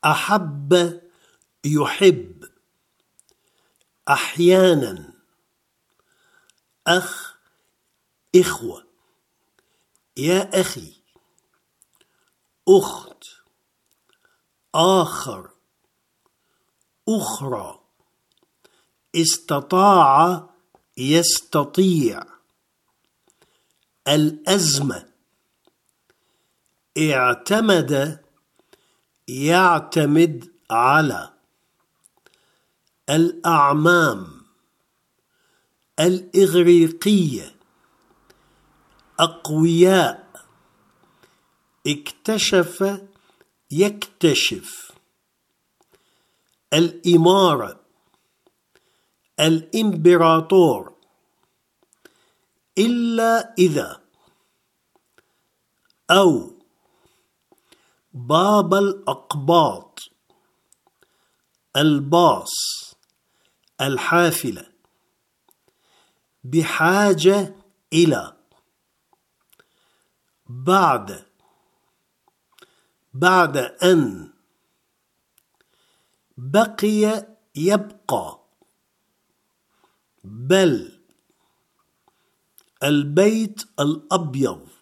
أحب يحب. أحيانا. أخ إخوة. يا أخي. أخت. آخر. أخرى. استطاع يستطيع. الأزمة. اعتمد يعتمد على. الأعمام. الإغريقية. أقوياء. اكتشف يكتشف. الإمارة. الإمبراطور. إلا إذا. أو. باب الأقباط. الباص. الحافلة. بحاجة إلى. بعد. بعد أن. بقي يبقى. بل. البيت الأبيض.